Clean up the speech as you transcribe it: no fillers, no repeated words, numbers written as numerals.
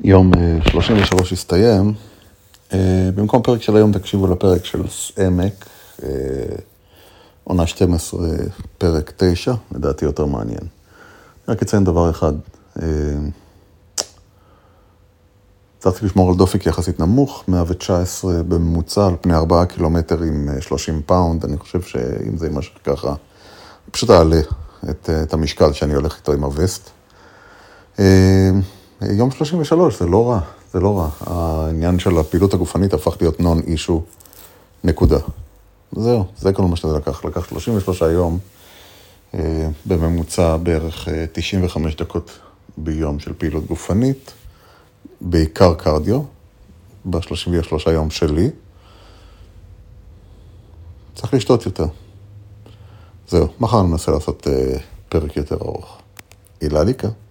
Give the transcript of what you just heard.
יום 33 הסתיים. במקום פרק של היום תקשיבו לפרק של עמק, עונה 12, פרק 9, לדעתי יותר מעניין. רק אציין דבר אחד, צריך לשמור על דופק יחסית נמוך, 119 בממוצע על פני 4 קילומטר עם 30 פאונד. אני חושב שאם זה יימשך ככה, פשוט אעלה את המשקל שאני הולך איתו עם הווסט. יום 33, זה לא רע, זה לא רע. העניין של הפעילות הגופנית הפך להיות נון אישו, נקודה. זהו, זה כל מה שזה לקח. לקח 33 יום, בממוצע בערך 95 דקות ביום של פעילות גופנית, בעיקר קרדיו, ב-33 יום שלי. צריך לשתות יותר. זהו, מחר ננסה לעשות פרק יותר ארוך. אילליקה.